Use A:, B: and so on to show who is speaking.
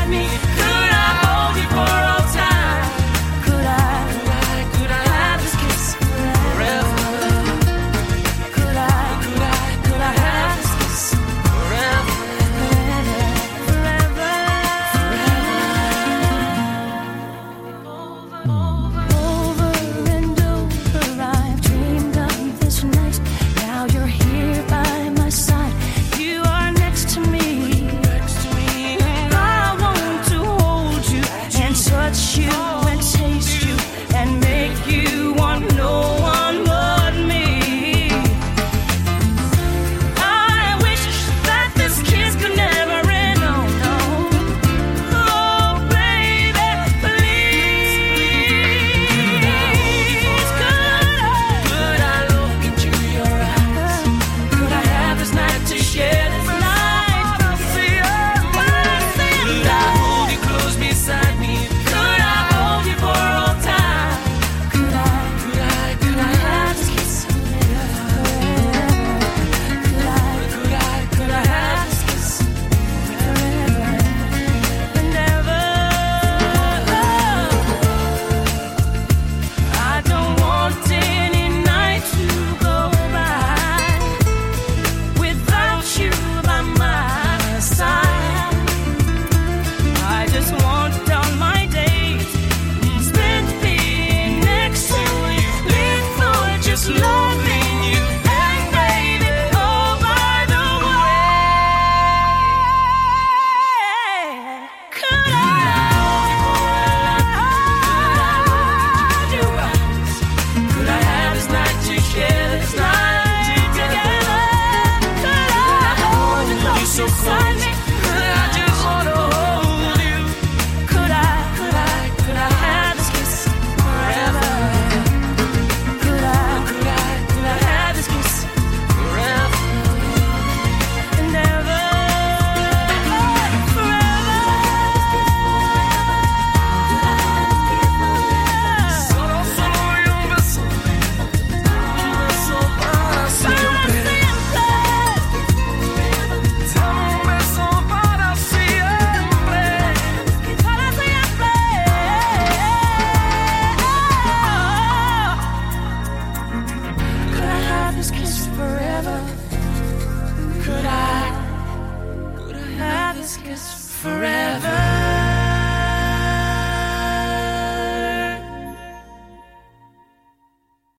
A: me? Could I hold you for all time? Could I have this kiss forever? Could I have this kiss forever? Forever. Over and over I've dreamed of this night. Now you're here by my side. You are next to me. I want to hold you and touch you and taste you and make you want no one but me. I wish that this kiss could never end. No, no. Oh, baby, please. Could I look into your eyes? Could I have this night to share this night? Could I hold you close beside me? Could I hold you for all time? Could I have this kiss forever? Could I have this kiss forever and ever? I don't want any night to go by without you by my side. I just want all my days spent being next to you, live for just loving you. And baby, oh by the way, could I hold your eyes? Could I have this night to share this night together? Could I hold you close beside me? Could I just wanna hold you? Could I have this kiss forever? Could I have this kiss forever and ever? Solo y un beso para siempre. Dame un beso para siempre. Para siempre. Could I have this kiss forever? Could I have this kiss forever?